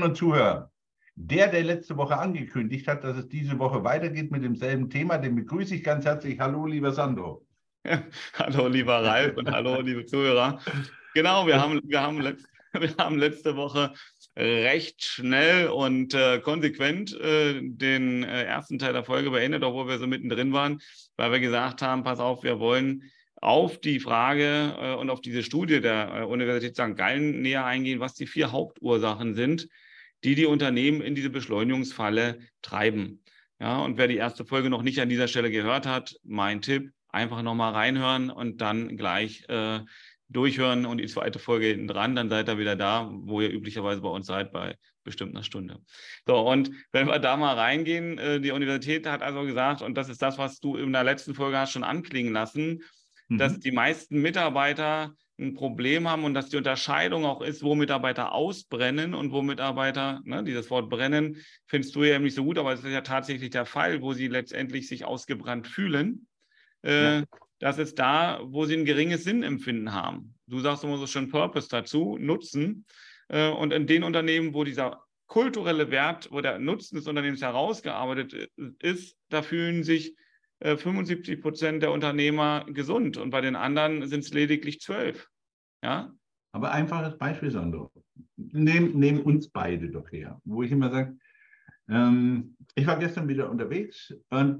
und Zuhörer, der letzte Woche angekündigt hat, dass es diese Woche weitergeht mit demselben Thema, den begrüße ich ganz herzlich. Hallo, lieber Sandro. Hallo, lieber Ralf und hallo, liebe Zuhörer. Genau, wir haben letzte Woche recht schnell und konsequent den ersten Teil der Folge beendet, obwohl wir so mittendrin waren, weil wir gesagt haben, pass auf, wir wollen auf die Frage und auf diese Studie der Universität St. Gallen näher eingehen, was die 4 Hauptursachen sind, die die Unternehmen in diese Beschleunigungsfalle treiben. Ja, und wer die erste Folge noch nicht an dieser Stelle gehört hat, mein Tipp, einfach nochmal reinhören und dann gleich durchhören und die zweite Folge hinten dran, dann seid ihr wieder da, wo ihr üblicherweise bei uns seid, bei bestimmt einer Stunde. So, und wenn wir da mal reingehen, die Universität hat also gesagt, und das ist das, was du in der letzten Folge hast schon anklingen lassen, dass die meisten Mitarbeiter ein Problem haben und dass die Unterscheidung auch ist, wo Mitarbeiter ausbrennen und wo Mitarbeiter, ne, dieses Wort brennen, findest du ja eben nicht so gut, aber es ist ja tatsächlich der Fall, wo sie letztendlich sich ausgebrannt fühlen. Ja. Das ist da, wo sie ein geringes Sinnempfinden haben. Du sagst immer so schön Purpose dazu, Nutzen. Und in den Unternehmen, wo dieser kulturelle Wert, wo der Nutzen des Unternehmens herausgearbeitet ist, da fühlen sich 75% der Unternehmer gesund und bei den anderen sind es lediglich 12. Ja? Aber einfaches Beispiel, Sandro. Nehmen uns beide doch her, wo ich immer sage, ich war gestern wieder unterwegs und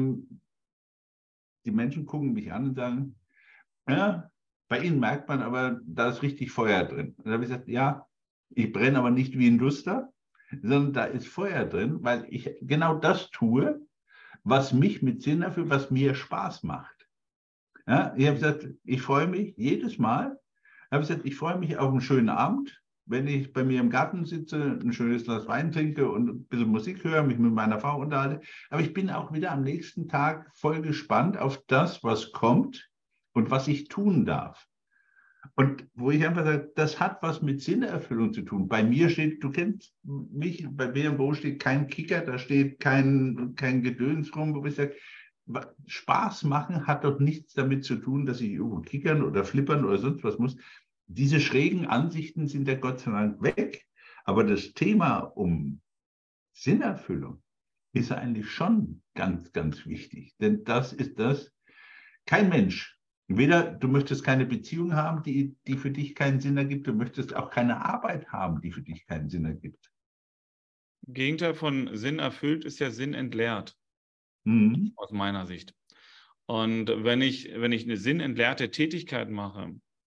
die Menschen gucken mich an und sagen, ja, bei Ihnen merkt man aber, da ist richtig Feuer drin. Und da habe ich gesagt, ja, ich brenne aber nicht wie ein Luster, sondern da ist Feuer drin, weil ich genau das tue, was mich mit Sinn erfüllt, was mir Spaß macht. Ja, ich habe gesagt, ich freue mich jedes Mal, habe ich gesagt, ich freue mich auf einen schönen Abend, wenn ich bei mir im Garten sitze, ein schönes Glas Wein trinke und ein bisschen Musik höre, mich mit meiner Frau unterhalte. Aber ich bin auch wieder am nächsten Tag voll gespannt auf das, was kommt und was ich tun darf. Und wo ich einfach sage, das hat was mit Sinnerfüllung zu tun. Bei mir steht, du kennst mich, bei BMW steht kein Kicker, da steht kein Gedöns rum, wo ich sage, Spaß machen hat doch nichts damit zu tun, dass ich irgendwo kickern oder flippern oder sonst was muss. Diese schrägen Ansichten sind ja Gott sei Dank weg. Aber das Thema um Sinnerfüllung ist eigentlich schon ganz, ganz wichtig. Denn das ist das, kein Mensch, weder du möchtest keine Beziehung haben, die für dich keinen Sinn ergibt, du möchtest auch keine Arbeit haben, die für dich keinen Sinn ergibt. Gegenteil von Sinn erfüllt ist ja Sinn entleert, aus meiner Sicht. Und wenn ich eine sinnentleerte Tätigkeit mache,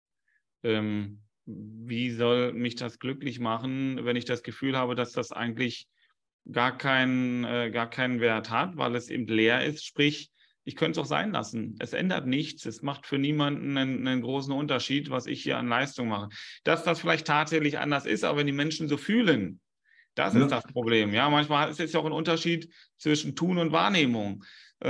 wie soll mich das glücklich machen, wenn ich das Gefühl habe, dass das eigentlich gar keinen Wert hat, weil es eben leer ist? Sprich, ich könnte es auch sein lassen. Es ändert nichts. Es macht für niemanden einen großen Unterschied, was ich hier an Leistung mache. Dass das vielleicht tatsächlich anders ist, aber wenn die Menschen so fühlen, das ist das Problem. Ja, manchmal ist es ja auch ein Unterschied zwischen Tun und Wahrnehmung.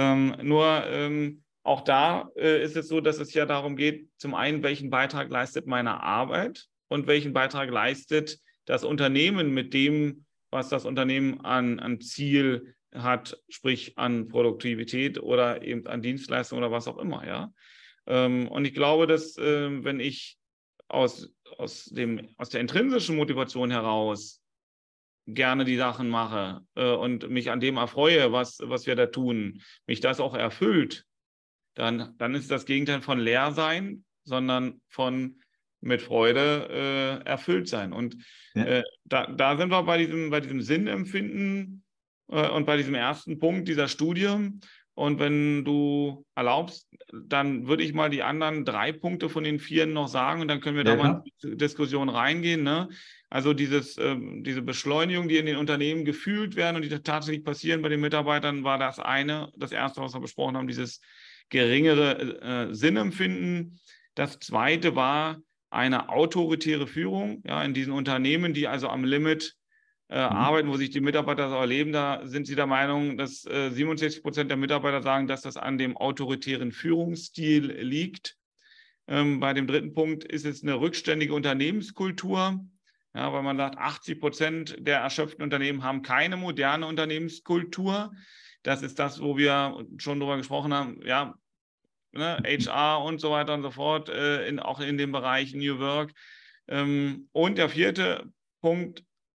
Auch da ist es so, dass es ja darum geht, zum einen, welchen Beitrag leistet meine Arbeit und welchen Beitrag leistet das Unternehmen mit dem, was das Unternehmen an Ziel hat, sprich an Produktivität oder eben an Dienstleistung oder was auch immer. Ja? Und ich glaube, dass wenn ich aus der intrinsischen Motivation heraus gerne die Sachen mache und mich an dem erfreue, was wir da tun, mich das auch erfüllt, dann ist das Gegenteil von leer sein, sondern von mit Freude erfüllt sein. Und da sind wir bei diesem Sinnempfinden und bei diesem ersten Punkt dieser Studie. Und wenn du erlaubst, dann würde ich mal die anderen 3 Punkte von den 4 noch sagen und dann können wir da mal in die Diskussion reingehen. Ne? Also diese Beschleunigung, die in den Unternehmen gefühlt werden und die tatsächlich passieren bei den Mitarbeitern, war das erste, was wir besprochen haben, dieses geringere Sinnempfinden. Das zweite war eine autoritäre Führung, ja, in diesen Unternehmen, die also am Limit arbeiten, wo sich die Mitarbeiter so erleben. Da sind sie der Meinung, dass 67% der Mitarbeiter sagen, dass das an dem autoritären Führungsstil liegt. Bei dem dritten Punkt ist es eine rückständige Unternehmenskultur, ja, weil man sagt, 80% der erschöpften Unternehmen haben keine moderne Unternehmenskultur. Das ist das, wo wir schon drüber gesprochen haben, ja, ne, HR und so weiter und so fort, auch in dem Bereich New Work. Und der vierte Punkt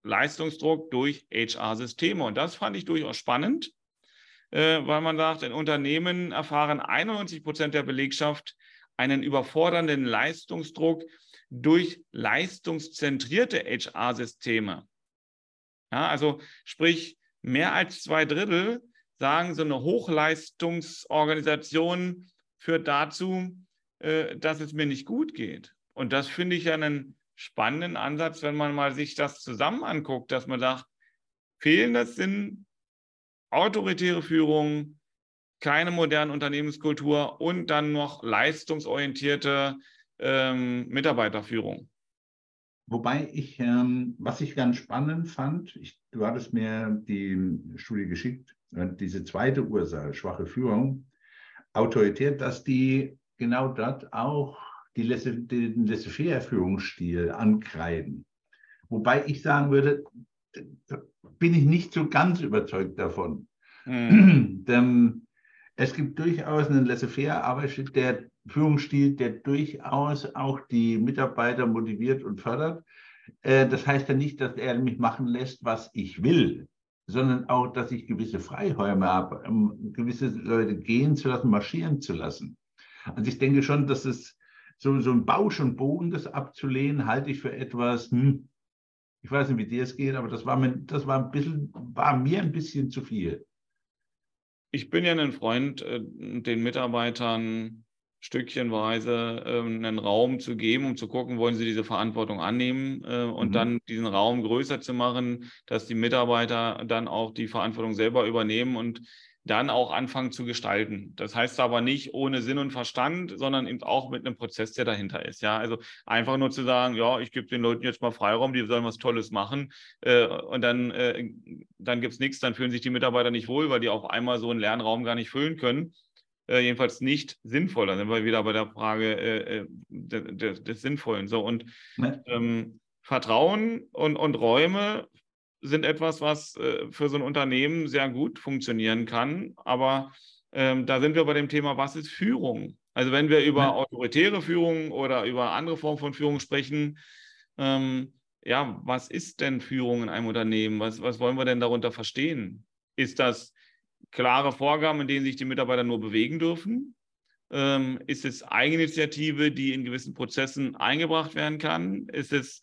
Leistungsdruck durch HR-Systeme. Und das fand ich durchaus spannend, weil man sagt, in Unternehmen erfahren 91% der Belegschaft einen überfordernden Leistungsdruck durch leistungszentrierte HR-Systeme. Ja, also sprich, mehr als 2/3 sagen, so eine Hochleistungsorganisation führt dazu, dass es mir nicht gut geht. Und das finde ich ja einen spannenden Ansatz, wenn man mal sich das zusammen anguckt, dass man sagt, fehlendes sind autoritäre Führung, keine moderne Unternehmenskultur und dann noch leistungsorientierte Mitarbeiterführung. Wobei was ich ganz spannend fand, du hattest mir die Studie geschickt, diese zweite Ursache, schwache Führung, autoritär, dass die genau dort auch den Laissez-faire-Führungsstil ankreiden. Wobei ich sagen würde, bin ich nicht so ganz überzeugt davon. Denn es gibt durchaus einen Laissez-faire-Arbeitsstil, der Führungsstil, der durchaus auch die Mitarbeiter motiviert und fördert. Das heißt ja nicht, dass er mich machen lässt, was ich will, sondern auch, dass ich gewisse Freiräume habe, um gewisse Leute gehen zu lassen, marschieren zu lassen. Also ich denke schon, dass es so ein Bausch und Bogen, das abzulehnen, halte ich für etwas, ich weiß nicht, wie dir es geht, aber das war mir ein bisschen zu viel. Ich bin ja ein Freund, den Mitarbeitern stückchenweise einen Raum zu geben, um zu gucken, wollen sie diese Verantwortung annehmen und dann diesen Raum größer zu machen, dass die Mitarbeiter dann auch die Verantwortung selber übernehmen und dann auch anfangen zu gestalten. Das heißt aber nicht ohne Sinn und Verstand, sondern eben auch mit einem Prozess, der dahinter ist. Ja, also einfach nur zu sagen, ja, ich gebe den Leuten jetzt mal Freiraum, die sollen was Tolles machen und dann gibt es nichts, dann fühlen sich die Mitarbeiter nicht wohl, weil die auf einmal so einen leeren Raum gar nicht füllen können. Jedenfalls nicht sinnvoll. Da sind wir wieder bei der Frage des Sinnvollen. So, und Vertrauen und Räume sind etwas, was für so ein Unternehmen sehr gut funktionieren kann. Aber da sind wir bei dem Thema, was ist Führung? Also wenn wir über autoritäre Führung oder über andere Formen von Führung sprechen, ja, was ist denn Führung in einem Unternehmen? Was wollen wir denn darunter verstehen? Ist das klare Vorgaben, in denen sich die Mitarbeiter nur bewegen dürfen? Ist es Eigeninitiative, die in gewissen Prozessen eingebracht werden kann? Ist es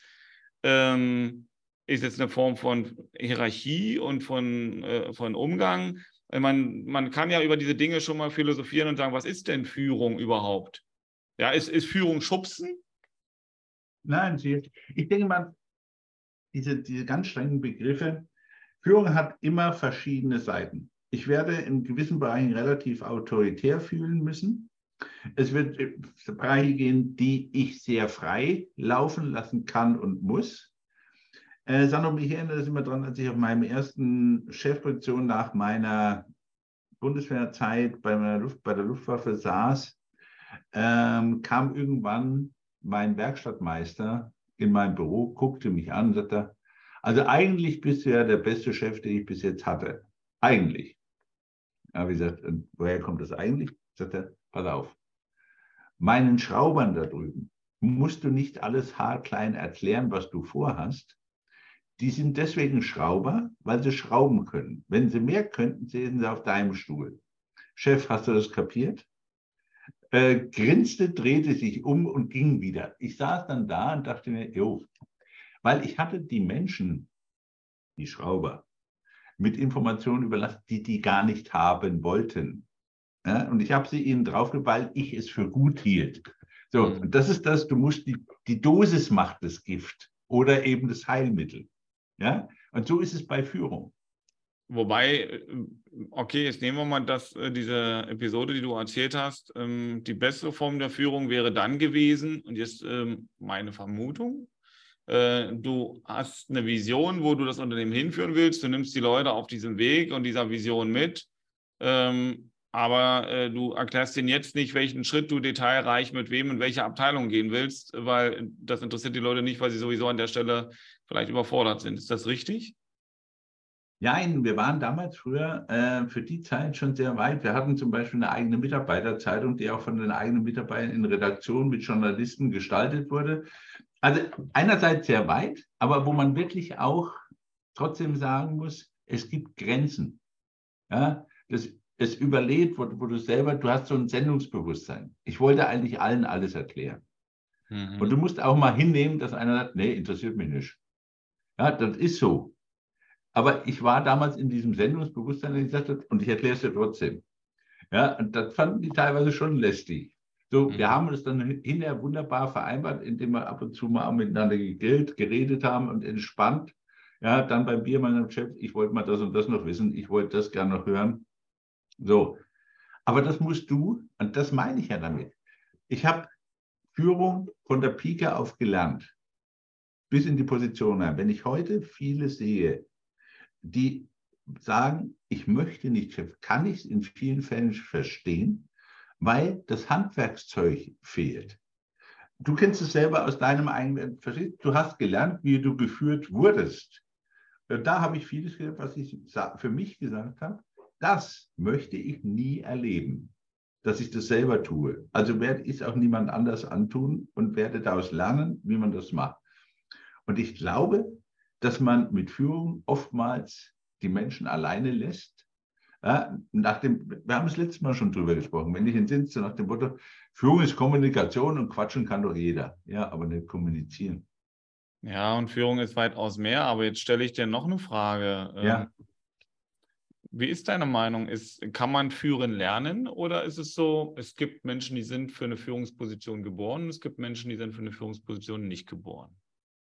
eine Form von Hierarchie und von Umgang? Man kann ja über diese Dinge schon mal philosophieren und sagen, was ist denn Führung überhaupt? Ja, ist Führung Schubsen? Nein, ich denke mal, diese ganz strengen Begriffe, Führung hat immer verschiedene Seiten. Ich werde in gewissen Bereichen relativ autoritär fühlen müssen. Es wird Bereiche gehen, die ich sehr frei laufen lassen kann und muss. Sandro, ich erinnere das immer daran, als ich auf meiner ersten Chefposition nach meiner Bundeswehrzeit bei der Luftwaffe saß, kam irgendwann mein Werkstattmeister in mein Büro, guckte mich an und sagte, also eigentlich bist du ja der beste Chef, den ich bis jetzt hatte. Eigentlich. Ja, wie gesagt, woher kommt das eigentlich? Sagt er, pass auf. Meinen Schraubern da drüben musst du nicht alles haarklein erklären, was du vorhast. Die sind deswegen Schrauber, weil sie schrauben können. Wenn sie mehr könnten, säßen sie auf deinem Stuhl. Chef, hast du das kapiert? Grinste, drehte sich um und ging wieder. Ich saß dann da und dachte mir, jo, weil ich hatte die Menschen, die Schrauber, mit Informationen überlassen, die gar nicht haben wollten. Ja, und ich habe sie ihnen draufgegeben, weil ich es für gut hielt. So, und das ist das, du musst die Dosis macht das Gift oder eben das Heilmittel. Ja, und so ist es bei Führung. Wobei, okay, jetzt nehmen wir mal diese Episode, die du erzählt hast. Die bessere Form der Führung wäre dann gewesen, und jetzt meine Vermutung, du hast eine Vision, wo du das Unternehmen hinführen willst, du nimmst die Leute auf diesem Weg und dieser Vision mit, aber du erklärst denen jetzt nicht, welchen Schritt du detailreich mit wem in welche Abteilung gehen willst, weil das interessiert die Leute nicht, weil sie sowieso an der Stelle vielleicht überfordert sind. Ist das richtig? Ja, wir waren damals früher für die Zeit schon sehr weit. Wir hatten zum Beispiel eine eigene Mitarbeiterzeitung, die auch von den eigenen Mitarbeitern in Redaktion mit Journalisten gestaltet wurde. Also einerseits sehr weit, aber wo man wirklich auch trotzdem sagen muss, es gibt Grenzen. Ja? Es überlebt, wo du selber, du hast so ein Sendungsbewusstsein. Ich wollte eigentlich allen alles erklären. Und du musst auch mal hinnehmen, dass einer sagt, nee, interessiert mich nicht. Ja, das ist so. Aber ich war damals in diesem Sendungsbewusstsein und ich sagte, und ich erkläre es dir trotzdem. Ja, und das fanden die teilweise schon lästig. So, wir haben es dann hinterher wunderbar vereinbart, indem wir ab und zu mal miteinander gegrillt, geredet haben und entspannt. Ja, dann beim Bier meinem Chef, ich wollte mal das und das noch wissen, ich wollte das gerne noch hören. So, aber das musst du, und das meine ich ja damit. Ich habe Führung von der Pike auf gelernt, bis in die Position rein. Wenn ich heute viele sehe, die sagen, ich möchte nicht Chef, kann ich es in vielen Fällen verstehen, weil das Handwerkszeug fehlt. Du kennst es selber aus deinem eigenen, du hast gelernt, wie du geführt wurdest. Da habe ich vieles gehört, was ich für mich gesagt habe. Das möchte ich nie erleben, dass ich das selber tue. Also werde ich es auch niemand anders antun und werde daraus lernen, wie man das macht. Und ich glaube, dass man mit Führung oftmals die Menschen alleine lässt. Ja, wir haben es letztes Mal schon drüber gesprochen, wenn ich entsinne, so nach dem Motto, Führung ist Kommunikation und quatschen kann doch jeder. Ja, aber nicht kommunizieren. Ja, und Führung ist weitaus mehr, aber jetzt stelle ich dir noch eine Frage. Ja. Wie ist deine Meinung? Kann man führen lernen oder ist es so, es gibt Menschen, die sind für eine Führungsposition geboren und es gibt Menschen, die sind für eine Führungsposition nicht geboren?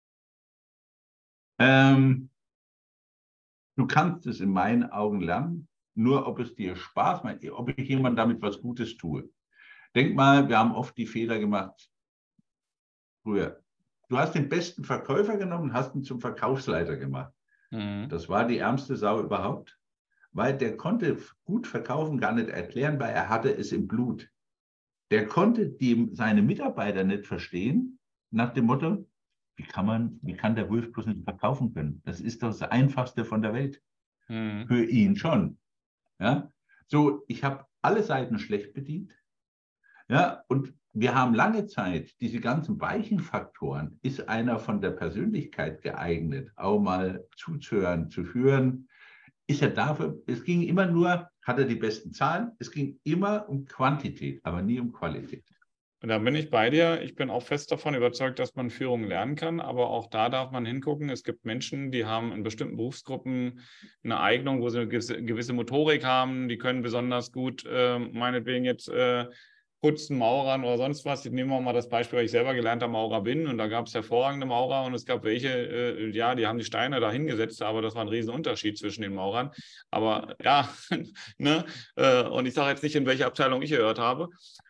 Du kannst es in meinen Augen lernen, nur ob es dir Spaß macht, ob ich jemandem damit was Gutes tue. Denk mal, wir haben oft die Fehler gemacht früher. Du hast den besten Verkäufer genommen und hast ihn zum Verkaufsleiter gemacht. Das war die ärmste Sau überhaupt, weil der konnte gut verkaufen gar nicht erklären, weil er hatte es im Blut. Der konnte seine Mitarbeiter nicht verstehen, nach dem Motto, wie kann der Wolf bloß nicht verkaufen können? Das ist doch das Einfachste von der Welt. Für ihn schon. Ja? So, ich habe alle Seiten schlecht bedient. Ja? Und wir haben lange Zeit, diese ganzen weichen Faktoren, ist einer von der Persönlichkeit geeignet, auch mal zuzuhören, zu führen, ist er dafür, es ging immer nur, hat er die besten Zahlen, es ging immer um Quantität, aber nie um Qualität. Und da bin ich bei dir. Ich bin auch fest davon überzeugt, dass man Führung lernen kann, aber auch da darf man hingucken. Es gibt Menschen, die haben in bestimmten Berufsgruppen eine Eignung, wo sie eine gewisse Motorik haben, die können besonders gut, meinetwegen jetzt putzen, Maurern oder sonst was. Nehmen wir mal das Beispiel, weil ich selber gelernter Maurer bin und da gab es hervorragende Maurer und es gab welche, ja, die haben die Steine da hingesetzt, aber das war ein Riesenunterschied zwischen den Maurern. Aber ja, ne? Und ich sage jetzt nicht, in welche Abteilung ich gehört habe.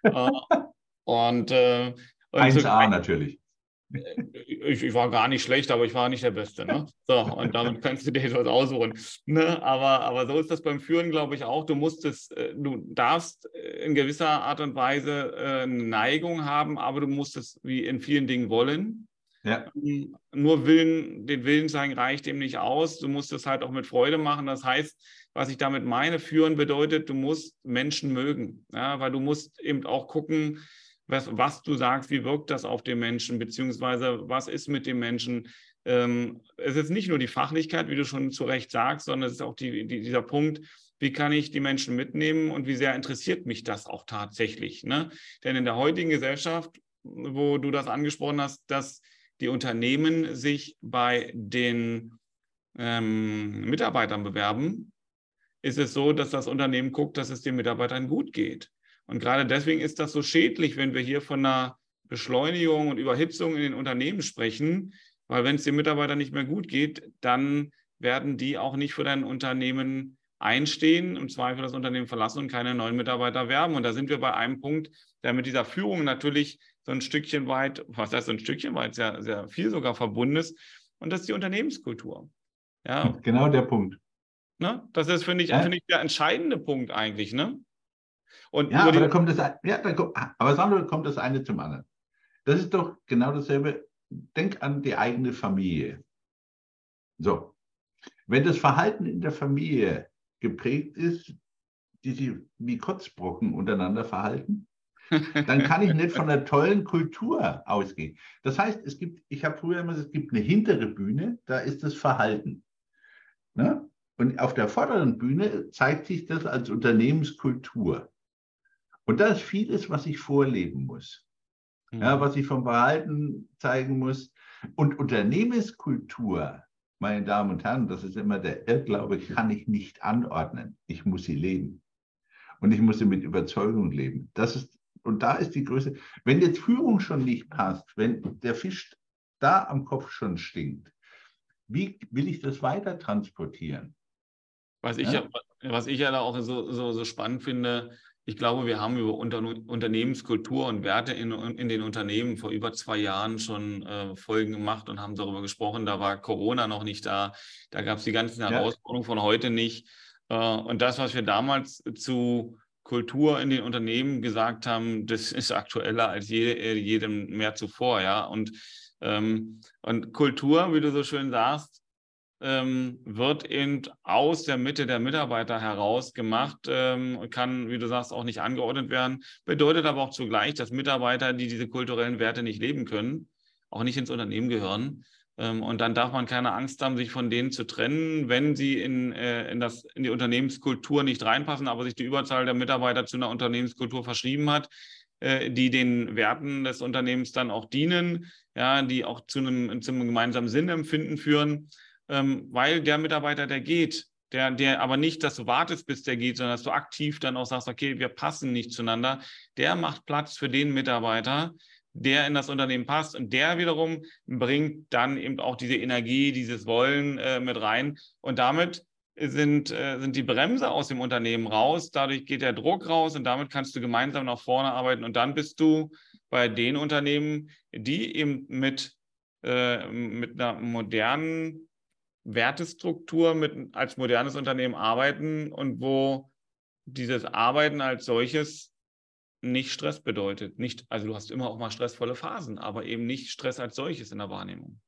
Und 1A natürlich. Ich war gar nicht schlecht, aber ich war nicht der Beste. Ne? So, und damit kannst du dir etwas aussuchen. Ne? Aber so ist das beim Führen, glaube ich, auch. Du darfst in gewisser Art und Weise eine Neigung haben, aber du musst es wie in vielen Dingen wollen. Ja. Nur den Willen zeigen reicht eben nicht aus. Du musst es halt auch mit Freude machen. Das heißt, was ich damit meine, führen bedeutet, du musst Menschen mögen. Ja? Weil du musst eben auch gucken, was du sagst, wie wirkt das auf den Menschen, beziehungsweise was ist mit dem Menschen. Es ist nicht nur die Fachlichkeit, wie du schon zu Recht sagst, sondern es ist auch dieser Punkt, wie kann ich die Menschen mitnehmen und wie sehr interessiert mich das auch tatsächlich. Ne? Denn in der heutigen Gesellschaft, wo du das angesprochen hast, dass die Unternehmen sich bei den Mitarbeitern bewerben, ist es so, dass das Unternehmen guckt, dass es den Mitarbeitern gut geht. Und gerade deswegen ist das so schädlich, wenn wir hier von einer Beschleunigung und Überhitzung in den Unternehmen sprechen, weil wenn es den Mitarbeitern nicht mehr gut geht, dann werden die auch nicht für dein Unternehmen einstehen, im Zweifel das Unternehmen verlassen und keine neuen Mitarbeiter werben. Und da sind wir bei einem Punkt, der mit dieser Führung natürlich so ein Stückchen weit, was heißt so ein Stückchen weit, sehr, sehr viel sogar verbunden ist. Und das ist die Unternehmenskultur. Ja. Genau der Punkt. Ne? Das ist, finde ich, der entscheidende Punkt eigentlich. Ne? Und ja, aber aber Sandro, kommt das eine zum anderen. Das ist doch genau dasselbe. Denk an die eigene Familie. So, wenn das Verhalten in der Familie geprägt ist, die sich wie Kotzbrocken untereinander verhalten, dann kann ich nicht von einer tollen Kultur ausgehen. Das heißt, ich habe früher immer gesagt, es gibt eine hintere Bühne, da ist das Verhalten. Ne? Und auf der vorderen Bühne zeigt sich das als Unternehmenskultur. Und da ist vieles, was ich vorleben muss, ja, was ich vom Verhalten zeigen muss. Und Unternehmenskultur, meine Damen und Herren, das ist immer der Irrglaube, kann ich nicht anordnen. Ich muss sie leben. Und ich muss sie mit Überzeugung leben. Und da ist die Größe. Wenn jetzt Führung schon nicht passt, wenn der Fisch da am Kopf schon stinkt, wie will ich das weiter transportieren? Was ich ja, was ich ja da auch so spannend finde, ich glaube, wir haben über Unternehmenskultur und Werte in den Unternehmen vor über 2 Jahren schon Folgen gemacht und haben darüber gesprochen. Da war Corona noch nicht da. Da gab es die ganzen Herausforderungen von heute nicht. Und das, was wir damals zu Kultur in den Unternehmen gesagt haben, das ist aktueller als jedem mehr zuvor. Ja? Und Kultur, wie du so schön sagst, wird eben aus der Mitte der Mitarbeiter heraus gemacht, kann, wie du sagst, auch nicht angeordnet werden, bedeutet aber auch zugleich, dass Mitarbeiter, die diese kulturellen Werte nicht leben können, auch nicht ins Unternehmen gehören. Und dann darf man keine Angst haben, sich von denen zu trennen, wenn sie in die Unternehmenskultur nicht reinpassen, aber sich die Überzahl der Mitarbeiter zu einer Unternehmenskultur verschrieben hat, die den Werten des Unternehmens dann auch dienen, ja, die auch zum gemeinsamen Sinnempfinden führen. Weil der Mitarbeiter, der geht, der aber nicht, dass du wartest, bis der geht, sondern dass du aktiv dann auch sagst, okay, wir passen nicht zueinander, der macht Platz für den Mitarbeiter, der in das Unternehmen passt und der wiederum bringt dann eben auch diese Energie, dieses Wollen mit rein und damit sind die Bremse aus dem Unternehmen raus, dadurch geht der Druck raus und damit kannst du gemeinsam nach vorne arbeiten und dann bist du bei den Unternehmen, die eben mit einer modernen Wertestruktur als modernes Unternehmen arbeiten und wo dieses Arbeiten als solches nicht Stress bedeutet. Nicht, also du hast immer auch mal stressvolle Phasen, aber eben nicht Stress als solches in der Wahrnehmung.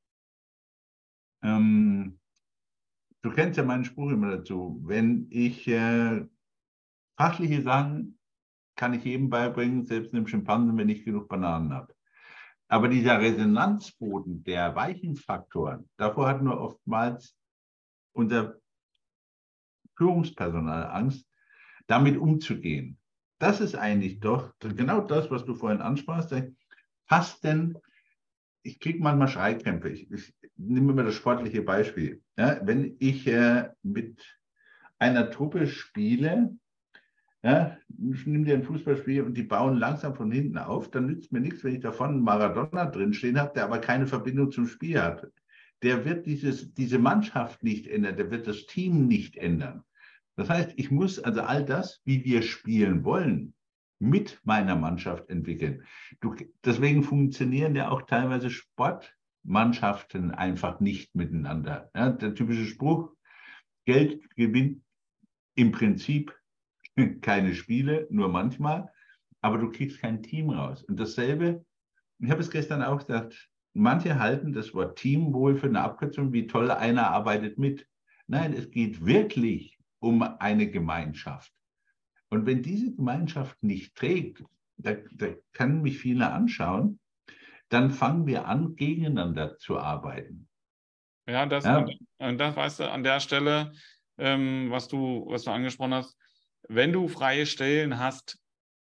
Du kennst ja meinen Spruch immer dazu. Wenn ich fachliche Sachen kann ich jedem beibringen, selbst einem Schimpansen, wenn ich genug Bananen habe. Aber dieser Resonanzboden der weichen Faktoren, davor hat nur oftmals unser Führungspersonal Angst, damit umzugehen. Das ist eigentlich doch genau das, was du vorhin ansprachst. Passt denn, ich kriege manchmal Schreikrämpfe. Ich nehme immer das sportliche Beispiel. Ja, wenn ich mit einer Truppe spiele, ja, ich nehme dir ein Fußballspiel und die bauen langsam von hinten auf, dann nützt mir nichts, wenn ich davon einen Maradona drinstehen habe, der aber keine Verbindung zum Spiel hat. Der wird diese Mannschaft nicht ändern, der wird das Team nicht ändern. Das heißt, ich muss also all das, wie wir spielen wollen, mit meiner Mannschaft entwickeln. Deswegen funktionieren ja auch teilweise Sportmannschaften einfach nicht miteinander. Ja, der typische Spruch, Geld gewinnt im Prinzip keine Spiele, nur manchmal, aber du kriegst kein Team raus. Und dasselbe, ich habe es gestern auch gesagt, manche halten das Wort Teamwohl für eine Abkürzung, wie toll einer arbeitet mit. Nein, es geht wirklich um eine Gemeinschaft. Und wenn diese Gemeinschaft nicht trägt, da können mich viele anschauen, dann fangen wir an, gegeneinander zu arbeiten. Ja, und das weißt du, an der Stelle, was du angesprochen hast, wenn du freie Stellen hast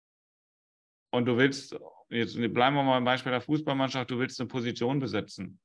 und du willst, jetzt bleiben wir mal beim Beispiel der Fußballmannschaft, du willst eine Position besetzen,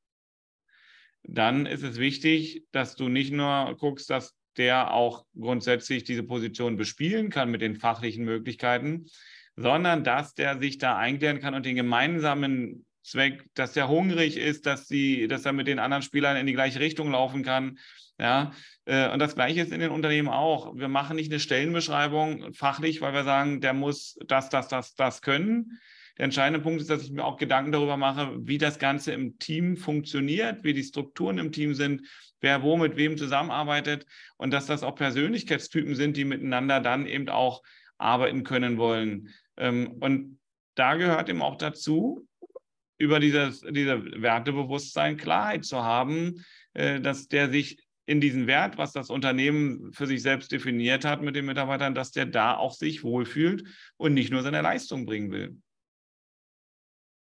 dann ist es wichtig, dass du nicht nur guckst, dass der auch grundsätzlich diese Position bespielen kann mit den fachlichen Möglichkeiten, sondern dass der sich da einklären kann und den gemeinsamen Zweck, dass der hungrig ist, dass er mit den anderen Spielern in die gleiche Richtung laufen kann. Ja, und das Gleiche ist in den Unternehmen auch. Wir machen nicht eine Stellenbeschreibung fachlich, weil wir sagen, der muss das können. Der entscheidende Punkt ist, dass ich mir auch Gedanken darüber mache, wie das Ganze im Team funktioniert, wie die Strukturen im Team sind, wer wo mit wem zusammenarbeitet und dass das auch Persönlichkeitstypen sind, die miteinander dann eben auch arbeiten können wollen. Und da gehört eben auch dazu, über diese Wertebewusstsein Klarheit zu haben, dass der sich in diesen Wert, was das Unternehmen für sich selbst definiert hat mit den Mitarbeitern, dass der da auch sich wohlfühlt und nicht nur seine Leistung bringen will.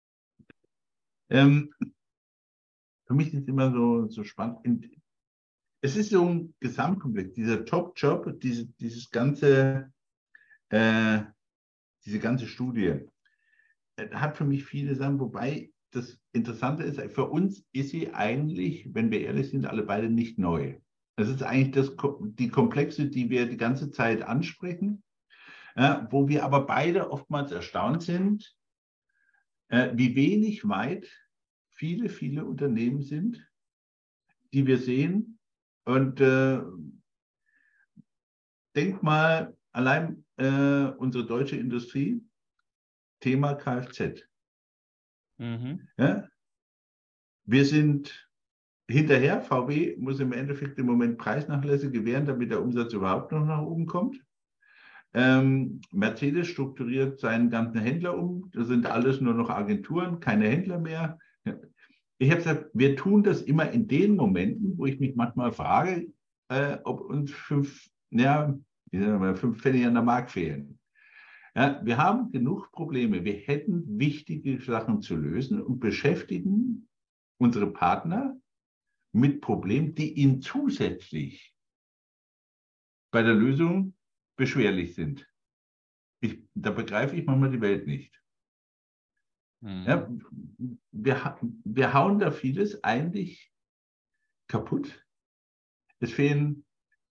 Für mich ist es immer so spannend. es ist so ein Gesamtkomplex, dieser Top-Job, diese ganze Studie hat für mich viele Sachen, wobei das Interessante ist, für uns ist sie eigentlich, wenn wir ehrlich sind, alle beide nicht neu. Das ist eigentlich die Komplexe, die wir die ganze Zeit ansprechen, wo wir aber beide oftmals erstaunt sind, wie wenig weit viele Unternehmen sind, die wir sehen. Und denk mal allein unsere deutsche Industrie, Thema Kfz. Ja? Wir sind hinterher. VW muss im Endeffekt im Moment Preisnachlässe gewähren, damit der Umsatz überhaupt noch nach oben kommt. Mercedes strukturiert seinen ganzen Händler um. Das sind alles nur noch Agenturen, keine Händler mehr. Ich habe gesagt, wir tun das immer in den Momenten, wo ich mich manchmal frage, ob uns 5 Pfennig an der Mark fehlen. Ja, wir haben genug Probleme. Wir hätten wichtige Sachen zu lösen und beschäftigen unsere Partner mit Problemen, die ihnen zusätzlich bei der Lösung beschwerlich sind. Da begreife ich manchmal die Welt nicht. Ja, wir hauen da vieles eigentlich kaputt. Es fehlen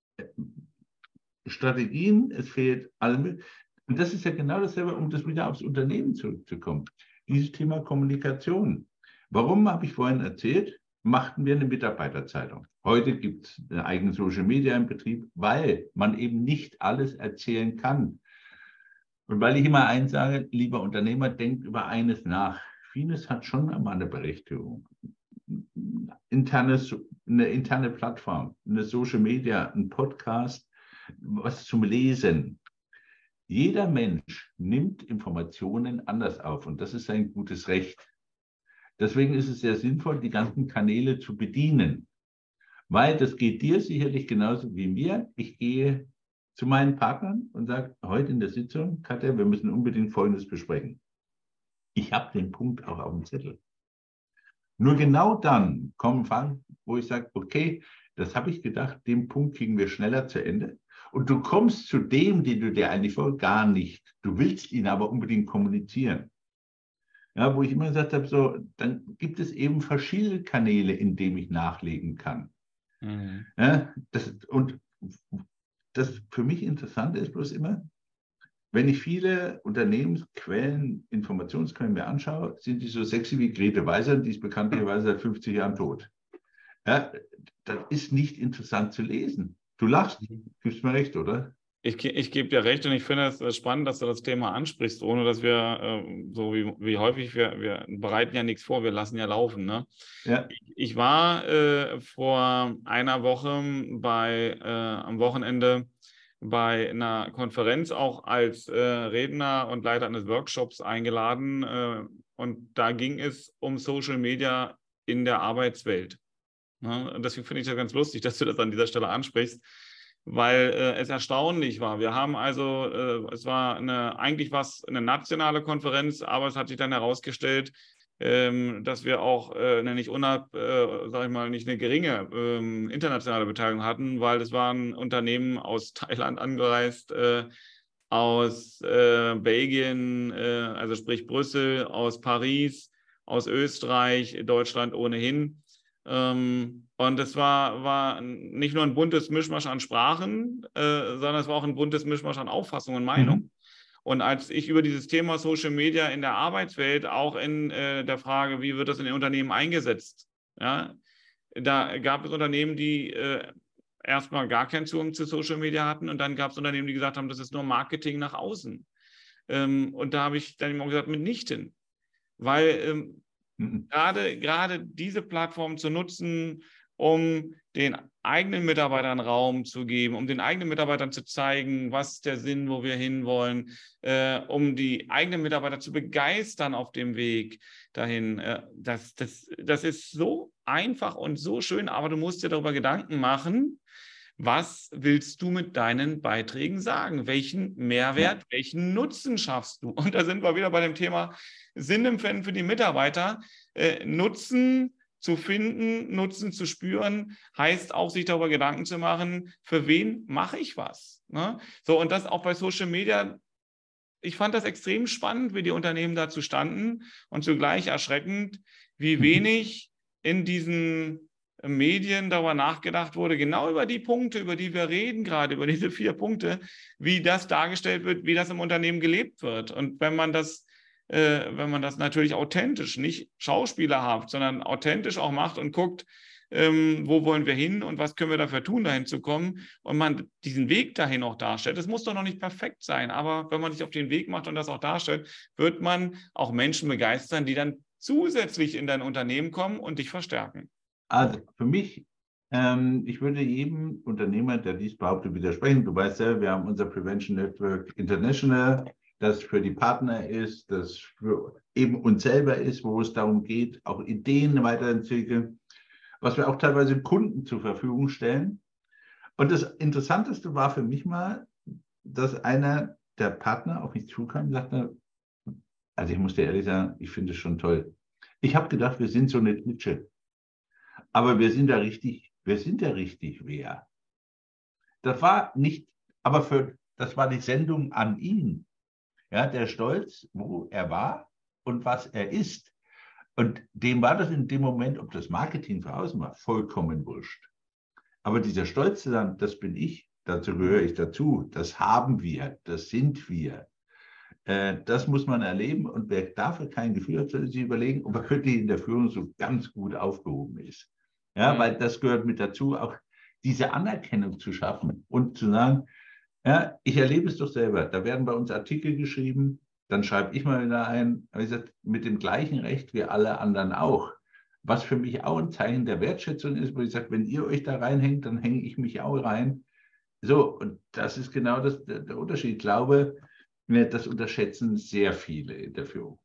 Strategien, es fehlt allem. Und das ist ja genau dasselbe, um das wieder aufs Unternehmen zurückzukommen. Dieses Thema Kommunikation. Warum, habe ich vorhin erzählt, machten wir eine Mitarbeiterzeitung. Heute gibt es eine eigene Social Media im Betrieb, weil man eben nicht alles erzählen kann. Und weil ich immer eins sage, lieber Unternehmer, denkt über eines nach. Vieles hat schon einmal eine Berechtigung. Eine interne Plattform, eine Social Media, ein Podcast, was zum Lesen. Jeder Mensch nimmt Informationen anders auf und das ist sein gutes Recht. Deswegen ist es sehr sinnvoll, die ganzen Kanäle zu bedienen, weil das geht dir sicherlich genauso wie mir. Ich gehe zu meinen Partnern und sage, heute in der Sitzung, Katja, wir müssen unbedingt Folgendes besprechen. Ich habe den Punkt auch auf dem Zettel. Nur genau dann kommen Fragen, wo ich sage, okay, das habe ich gedacht, den Punkt kriegen wir schneller zu Ende. Und du kommst zu dem, den du dir eigentlich vorhast, gar nicht. Du willst ihn aber unbedingt kommunizieren. Ja, wo ich immer gesagt habe, so, dann gibt es eben verschiedene Kanäle, in denen ich nachlegen kann. Ja, das für mich Interessante ist bloß immer, wenn ich viele Unternehmensquellen, Informationsquellen mir anschaue, sind die so sexy wie Grete Weiser, die ist bekanntlicherweise seit 50 Jahren tot. Ja, das ist nicht interessant zu lesen. Du lachst, gibst mir recht, oder? Ich gebe dir recht und ich finde es spannend, dass du das Thema ansprichst, ohne dass wir, so wie häufig, wir bereiten ja nichts vor, wir lassen ja laufen. Ne? Ja. Ich war vor einer Woche am Wochenende bei einer Konferenz auch als Redner und Leiter eines Workshops eingeladen und da ging es um Social Media in der Arbeitswelt. Ne? Und deswegen finde ich das ganz lustig, dass du das an dieser Stelle ansprichst, weil es erstaunlich war. Wir haben also, es war eigentlich war es eine nationale Konferenz, aber es hat sich dann herausgestellt, dass wir auch nicht eine geringe internationale Beteiligung hatten, weil es waren Unternehmen aus Thailand angereist, aus Belgien, also sprich Brüssel, aus Paris, aus Österreich, Deutschland ohnehin. Und es war nicht nur ein buntes Mischmasch an Sprachen, sondern es war auch ein buntes Mischmasch an Auffassungen und Meinungen. Und als ich über dieses Thema Social Media in der Arbeitswelt, auch in der Frage, wie wird das in den Unternehmen eingesetzt, ja, da gab es Unternehmen, die erstmal gar keinen Zugang zu Social Media hatten und dann gab es Unternehmen, die gesagt haben, das ist nur Marketing nach außen. Und da habe ich dann immer gesagt, mitnichten. Weil gerade diese Plattform zu nutzen, um den eigenen Mitarbeitern Raum zu geben, um den eigenen Mitarbeitern zu zeigen, was ist der Sinn, wo wir hinwollen, um die eigenen Mitarbeiter zu begeistern auf dem Weg dahin. Das ist so einfach und so schön, aber du musst dir darüber Gedanken machen, was willst du mit deinen Beiträgen sagen? Welchen Mehrwert, welchen Nutzen schaffst du? Und da sind wir wieder bei dem Thema Sinnempfinden für die Mitarbeiter. Nutzen zu finden, Nutzen zu spüren, heißt auch, sich darüber Gedanken zu machen, für wen mache ich was? Ne? So, und das auch bei Social Media. Ich fand das extrem spannend, wie die Unternehmen dazu standen und zugleich erschreckend, wie wenig in diesen Medien darüber nachgedacht wurde, genau über die Punkte, über die wir reden gerade, über diese 4 Punkte, wie das dargestellt wird, wie das im Unternehmen gelebt wird. Und wenn man das natürlich authentisch, nicht schauspielerhaft, sondern authentisch auch macht und guckt, wo wollen wir hin und was können wir dafür tun, dahin zu kommen, und man diesen Weg dahin auch darstellt. Das muss doch noch nicht perfekt sein, aber wenn man sich auf den Weg macht und das auch darstellt, wird man auch Menschen begeistern, die dann zusätzlich in dein Unternehmen kommen und dich verstärken. Also für mich, ich würde jedem Unternehmer, der dies behauptet, widersprechen. Du weißt ja, wir haben unser Prevention Network International, das für die Partner ist, das für eben uns selber ist, wo es darum geht, auch Ideen weiterentwickeln, was wir auch teilweise Kunden zur Verfügung stellen. Und das Interessanteste war für mich mal, dass einer der Partner auf mich zukam und sagte, also ich muss dir ehrlich sagen, ich finde es schon toll. Ich habe gedacht, wir sind so eine Klitsche. Aber wir sind ja richtig wer. Das war nicht, aber das war die Sendung an ihn. Ja, der Stolz, wo er war und was er ist. Und dem war das in dem Moment, ob das Marketing für außen war, vollkommen wurscht. Aber dieser Stolz zu sagen, das bin ich, dazu gehöre ich dazu, das haben wir, das sind wir. Das muss man erleben, und wer dafür kein Gefühl hat, soll sich überlegen, ob er wirklich in der Führung so ganz gut aufgehoben ist. Ja, weil das gehört mit dazu, auch diese Anerkennung zu schaffen und zu sagen, ja, ich erlebe es doch selber. Da werden bei uns Artikel geschrieben, dann schreibe ich mal wieder ein, wie gesagt, mit dem gleichen Recht wie alle anderen auch. Was für mich auch ein Zeichen der Wertschätzung ist, wo ich sage, wenn ihr euch da reinhängt, dann hänge ich mich auch rein. So, und das ist genau der Unterschied. Ich glaube, das unterschätzen sehr viele in der Führung.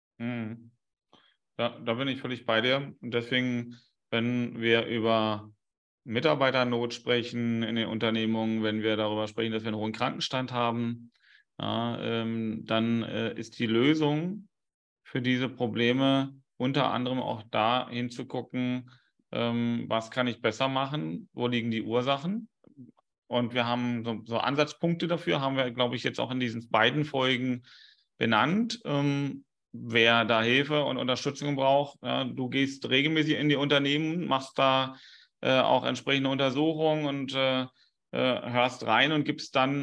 Da bin ich völlig bei dir. Und deswegen, wenn wir über Mitarbeiternot sprechen in den Unternehmungen, wenn wir darüber sprechen, dass wir einen hohen Krankenstand haben, ja, dann ist die Lösung für diese Probleme unter anderem auch da hinzugucken, was kann ich besser machen, wo liegen die Ursachen. Und wir haben so Ansatzpunkte dafür, haben wir, glaube ich, jetzt auch in diesen beiden Folgen benannt. Wer da Hilfe und Unterstützung braucht, ja, du gehst regelmäßig in die Unternehmen, machst da auch entsprechende Untersuchungen und hörst rein und gibst dann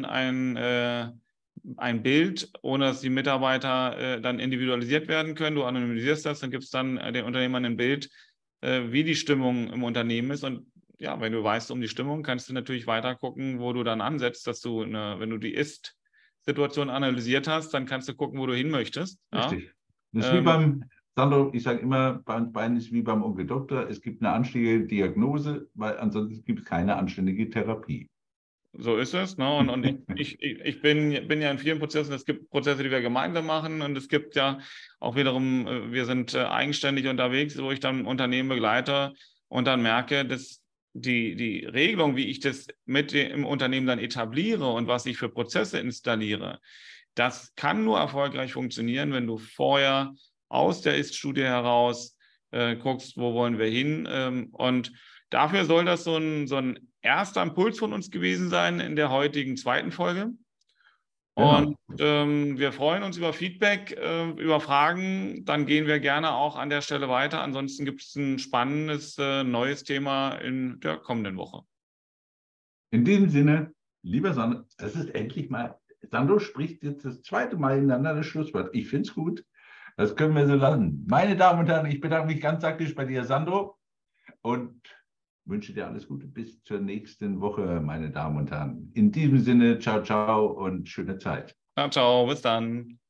ein Bild, ohne dass die Mitarbeiter dann individualisiert werden können. Du anonymisierst das und gibst dann den Unternehmern ein Bild, wie die Stimmung im Unternehmen ist. Und ja, wenn du weißt um die Stimmung, kannst du natürlich weiter gucken, wo du dann ansetzt, dass du, wenn du die Ist-Situation analysiert hast, dann kannst du gucken, wo du hin möchtest. Richtig. Ja? Das ist wie beim, Sandro, ich sage immer, bei uns beiden ist wie beim Onkel Doktor, es gibt eine anständige Diagnose, weil ansonsten gibt es keine anständige Therapie. So ist es. Ne? Und ich bin ja in vielen Prozessen, es gibt Prozesse, die wir gemeinsam machen, und es gibt ja auch wiederum, wir sind eigenständig unterwegs, wo ich dann ein Unternehmen begleite und dann merke, dass die Regelung, wie ich das im Unternehmen dann etabliere und was ich für Prozesse installiere, das kann nur erfolgreich funktionieren, wenn du vorher aus der Ist-Studie heraus guckst, wo wollen wir hin, und dafür soll das so ein erster Impuls von uns gewesen sein in der heutigen 2. Folge. Und wir freuen uns über Feedback, über Fragen. Dann gehen wir gerne auch an der Stelle weiter. Ansonsten gibt es ein spannendes neues Thema in der kommenden Woche. In diesem Sinne, lieber Sandro, es ist endlich mal, Sandro spricht jetzt das 2. Mal hintereinander das Schlusswort. Ich finde es gut. Das können wir so lassen. Meine Damen und Herren, ich bedanke mich ganz herzlich bei dir, Sandro, und wünsche dir alles Gute bis zur nächsten Woche, meine Damen und Herren. In diesem Sinne, ciao, ciao und schöne Zeit. Ciao, ciao, bis dann.